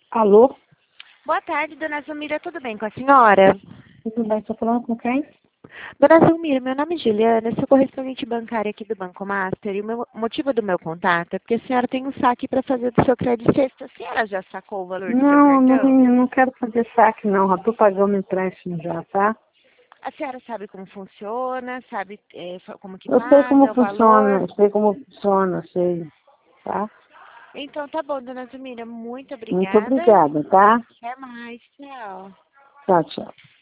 Alô? Boa tarde, dona Zulmira, tudo bem com a senhora? Tudo bem? Estou falando com quem? Dona Zulmira, meu nome é Juliana, sou correspondente bancária aqui do Banco Master e o motivo do meu contato é porque a senhora tem um saque para fazer do seu crédito sexta. A senhora já sacou o valor do seu Não, cartão? não quero fazer saque, não. Já estou pagando o empréstimo já, tá? A senhora sabe como funciona, sabe como que Eu sei como paga, o funciona, valor? eu sei como funciona, sei, tá? Então tá bom, dona Zulmira, muito Muito obrigada. obrigada, tá? Até mais, tchau. Tchau, tchau.